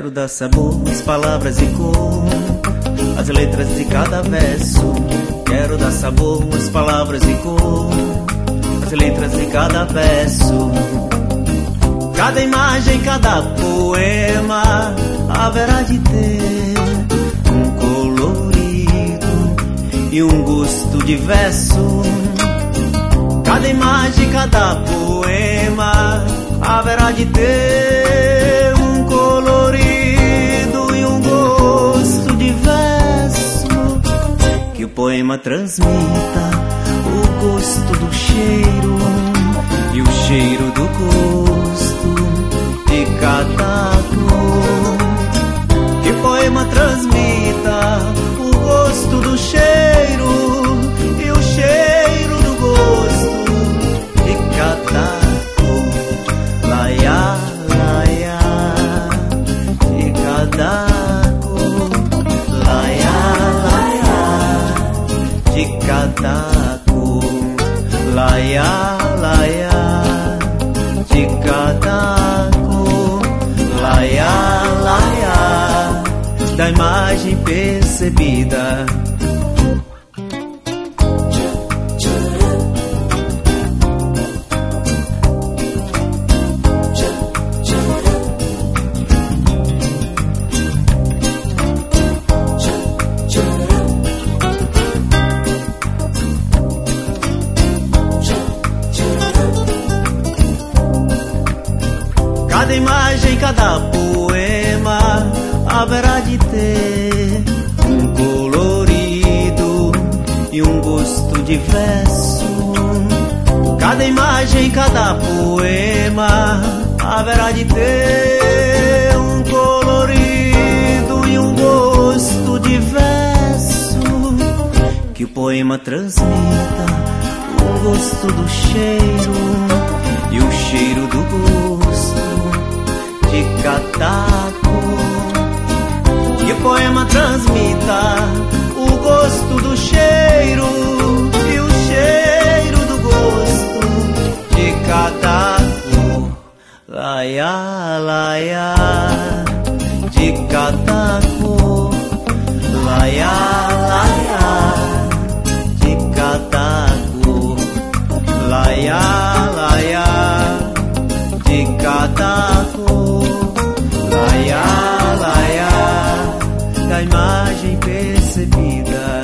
Quero dar sabor às palavras e cor, as letras de cada verso. Quero dar sabor às palavras e cor, as letras de cada verso. Cada imagem, cada poema haverá de ter um colorido e um gosto diverso. Cada imagem, cada poema haverá de ter um colorido e um gosto diverso. Que o poema transmita o gosto do cheiro e o cheiro do gosto de cada cor. Que o poema transmita o gosto do cheiro e o cheiro do gosto de cada cor. Laia, laia, de cada cor. Laia, laia, de cada cor. Laia, laia, de cada cor. Laia, laia, da imagem percebida. Cada imagem, cada poema haverá de ter um colorido e um gosto diverso. Cada imagem, cada poema haverá de ter um colorido e um gosto diverso. Que o poema transmita o gosto do cheiro e o cheiro do gosto de cada cor. Que o poema transmita o gosto do cheiro e o cheiro do gosto de cada cor. Laia, laia, de cada cor. Laia, laia, de cada cor. Laia, laia, de cada cor. Laia, laia, da imagem percebida.